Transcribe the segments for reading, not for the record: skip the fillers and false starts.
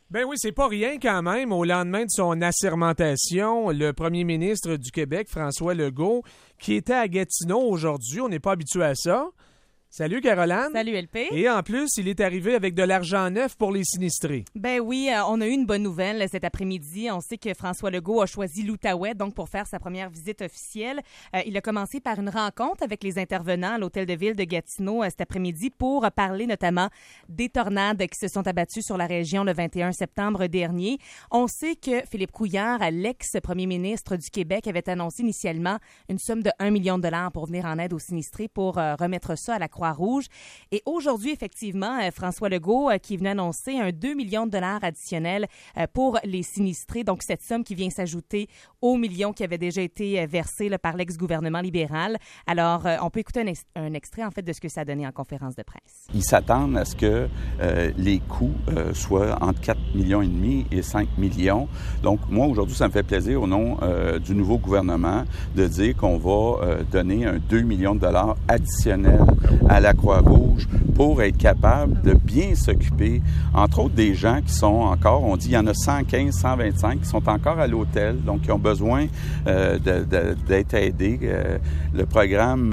Ben oui, c'est pas rien quand même. Au lendemain de son assermentation, le premier ministre du Québec, François Legault, qui était à Gatineau aujourd'hui, on n'est pas habitué à ça. Salut Caroline. Salut LP. Et en plus, il est arrivé avec de l'argent neuf pour les sinistrés. Ben oui, on a eu une bonne nouvelle cet après-midi. On sait que François Legault a choisi l'Outaouais donc pour faire sa première visite officielle. Il a commencé par une rencontre avec les intervenants à l'hôtel de ville de Gatineau cet après-midi pour parler notamment des tornades qui se sont abattues sur la région le 21 septembre dernier. On sait que Philippe Couillard, l'ex-premier ministre du Québec, avait annoncé initialement une somme de 1 million de dollars pour venir en aide aux sinistrés pour remettre ça à la Croix-Rouge. Et aujourd'hui, effectivement, François Legault qui est venu annoncer un 2 millions de dollars additionnels pour les sinistrés. Donc, cette somme qui vient s'ajouter aux millions qui avaient déjà été versés par l'ex-gouvernement libéral. Alors, on peut écouter un extrait, en fait, de ce que ça a donné en conférence de presse. Ils s'attendent à ce que les coûts soient entre 4,5 millions et 5 millions. Donc, moi, aujourd'hui, ça me fait plaisir, au nom du nouveau gouvernement, de dire qu'on va donner un 2 millions de dollars additionnels à la Croix-Rouge pour être capable de bien s'occuper, entre autres des gens qui sont encore, on dit il y en a 115, 125 qui sont encore à l'hôtel, donc qui ont besoin d'être aidés. Le programme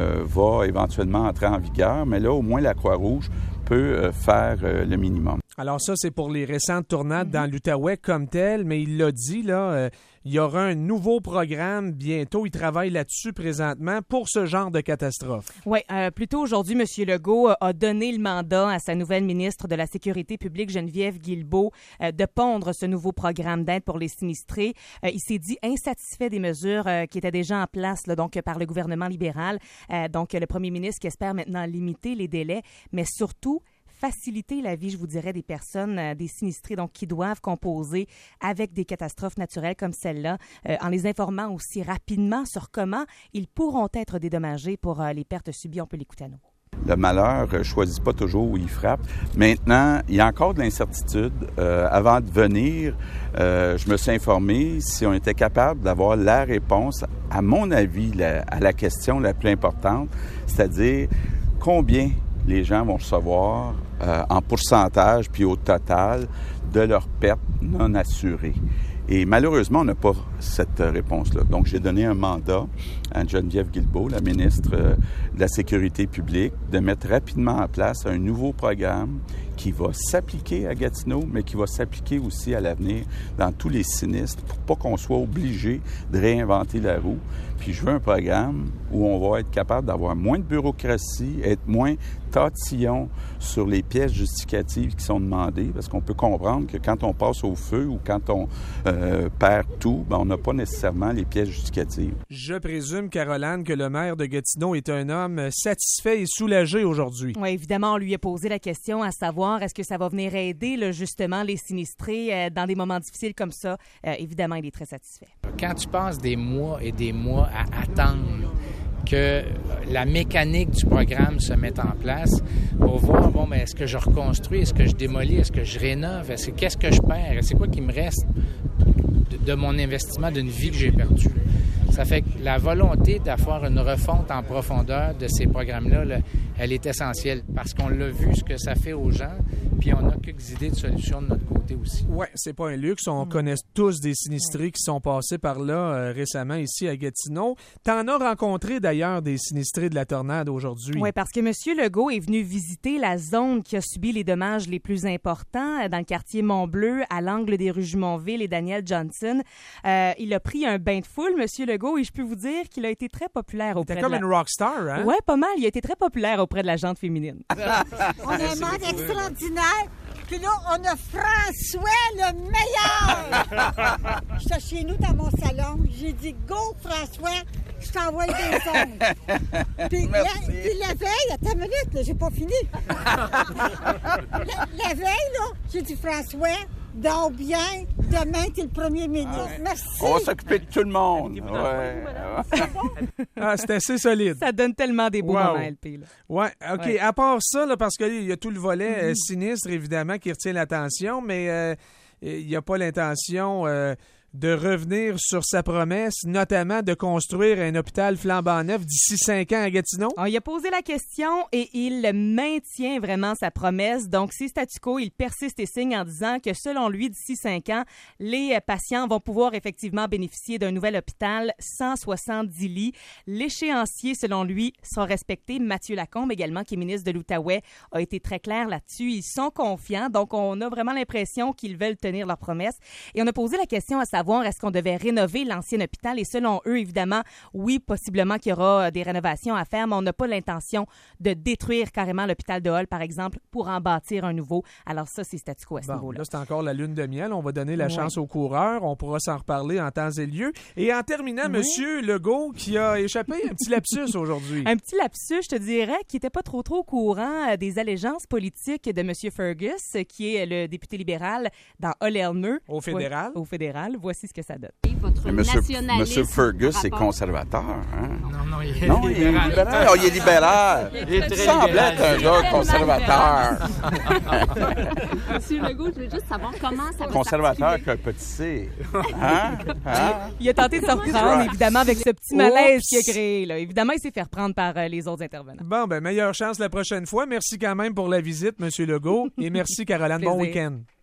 va éventuellement entrer en vigueur, mais là, au moins, la Croix-Rouge peut faire le minimum. Alors ça, c'est pour les récentes tornades dans l'Outaouais comme tel, mais il l'a dit, là, il y aura un nouveau programme bientôt. Il travaille là-dessus présentement pour ce genre de catastrophe. Oui, plus tôt aujourd'hui, M. Legault a donné le mandat à sa nouvelle ministre de la Sécurité publique, Geneviève Guilbeault, de pondre ce nouveau programme d'aide pour les sinistrés. Il s'est dit insatisfait des mesures qui étaient déjà en place là, donc par le gouvernement libéral. Donc, le premier ministre qui espère maintenant limiter les délais, mais surtout faciliter la vie, je vous dirais, des personnes, des sinistrés, donc qui doivent composer avec des catastrophes naturelles comme celle-là, en les informant aussi rapidement sur comment ils pourront être dédommagés pour les pertes subies. On peut l'écouter à nouveau. Le malheur ne choisit pas toujours où il frappe. Maintenant, il y a encore de l'incertitude. Avant de venir, je me suis informé si on était capable d'avoir la réponse, à mon avis, à la question la plus importante, c'est-à-dire combien les gens vont recevoir en pourcentage puis au total de leurs pertes non assurées. Et malheureusement, on n'a pas cette réponse-là. Donc, j'ai donné un mandat à Geneviève Guilbeault, la ministre de la Sécurité publique, de mettre rapidement en place un nouveau programme qui va s'appliquer à Gatineau, mais qui va s'appliquer aussi à l'avenir dans tous les sinistres pour pas qu'on soit obligé de réinventer la roue. Puis je veux un programme où on va être capable d'avoir moins de bureaucratie, être moins tatillon sur les pièces justificatives qui sont demandées, parce qu'on peut comprendre que quand on passe au feu ou quand on perd tout, on n'a pas nécessairement les pièces justificatives. Je présume, Caroline, que le maire de Gatineau est un homme satisfait et soulagé aujourd'hui. Oui, évidemment, on lui a posé la question à savoir est-ce que ça va venir aider là, justement les sinistrés dans des moments difficiles comme ça. Évidemment, il est très satisfait. Quand tu passes des mois et des mois à attendre que la mécanique du programme se mette en place pour voir, est-ce que je reconstruis, est-ce que je démolis, est-ce que je rénove, qu'est-ce que je perds, c'est quoi qui me reste de mon investissement d'une vie que j'ai perdue. Ça fait que la volonté d'avoir une refonte en profondeur de ces programmes-là, là, elle est essentielle parce qu'on l'a vu ce que ça fait aux gens, puis on a quelques idées de solutions de notre côté aussi. Oui, c'est pas un luxe. On connaît tous des sinistrés qui sont passés par là récemment ici à Gatineau. T'en as rencontré d'ailleurs des sinistrés de la tornade aujourd'hui. Oui, parce que M. Legault est venu visiter la zone qui a subi les dommages les plus importants dans le quartier Mont-Bleu, à l'angle des rues Jumonville et Daniel Johnson. Il a pris un bain de foule, M. Legault, et je peux vous dire qu'il a été très populaire auprès de comme une rockstar, hein? Oui, pas mal. Il a été très populaire auprès de la gente féminine. On a un monde extraordinaire. Puis là, on a François le meilleur. J'étais chez nous dans mon salon. J'ai dit « Go, François, je t'envoie des sons. » Puis la veille, attends une minute, là, j'ai pas fini. la veille, là, j'ai dit « François, donc bien, demain, t'es le premier ministre. » Merci. On va s'occuper de tout le monde. C'est assez solide. Ça donne tellement des beaux moments, LP. Oui, OK. Ouais. À part ça, là, parce qu'il y a tout le volet sinistre, évidemment, qui retient l'attention, mais il n'y a pas l'intention de revenir sur sa promesse, notamment de construire un hôpital flambant neuf d'ici 5 ans à Gatineau? Il a posé la question et il maintient vraiment sa promesse. Donc, c'est statu quo. Il persiste et signe en disant que, selon lui, d'ici 5 ans, les patients vont pouvoir effectivement bénéficier d'un nouvel hôpital, 170 lits. L'échéancier, selon lui, sera respecté. Mathieu Lacombe, également, qui est ministre de l'Outaouais, a été très clair là-dessus. Ils sont confiants. Donc, on a vraiment l'impression qu'ils veulent tenir leurs promesses. Et on a posé la question à savoir, est-ce qu'on devait rénover l'ancien hôpital? Et selon eux, évidemment, oui, possiblement qu'il y aura des rénovations à faire, mais on n'a pas l'intention de détruire carrément l'hôpital de Hull, par exemple, pour en bâtir un nouveau. Alors ça, c'est statu quo à ce niveau-là. Là, c'est encore la lune de miel. On va donner la chance aux coureurs. On pourra s'en reparler en temps et lieu. Et en terminant, Monsieur Legault, qui a échappé un petit lapsus aujourd'hui. Un petit lapsus, je te dirais, qui n'était pas trop au courant des allégeances politiques de Monsieur Fergus, qui est le député libéral dans Hull-Elmeux. Au fédéral. Au fédéral. Voici ce que ça donne. Monsieur Fergus, c'est conservateur. Hein? Non, il est libéral. Il est libéral. Il semble être un gars conservateur. Monsieur Legault, je veux juste savoir comment ça va Conservateur qu'un petit C. Hein? Il a tenté de se reprendre, évidemment, avec ce petit malaise qu'il a créé. Là. Évidemment, il s'est fait reprendre par les autres intervenants. Bon, meilleure chance la prochaine fois. Merci quand même pour la visite, Monsieur Legault. Et merci, Caroline. Bon week-end.